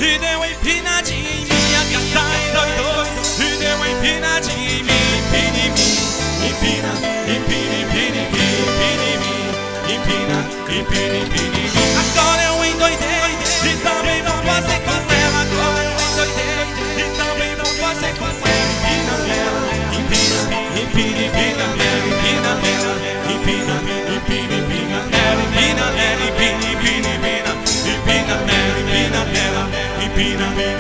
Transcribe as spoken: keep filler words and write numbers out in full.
e deu uma empinadinha em mim. A gata endoidou e deu uma empinadinha em mim. Empina em mim, empina, empina, empina em mim, empina em mim, empina, empina, empina em mim. Agora eu endoidei e também não passei com ela. Agora eu endoidei e também não passei com ela. Empina ela, empina, empina, empina ela, empina ela, empina, empina, empina ela, empina ela, empina, empina, empina, empina ela, empina ela, empina.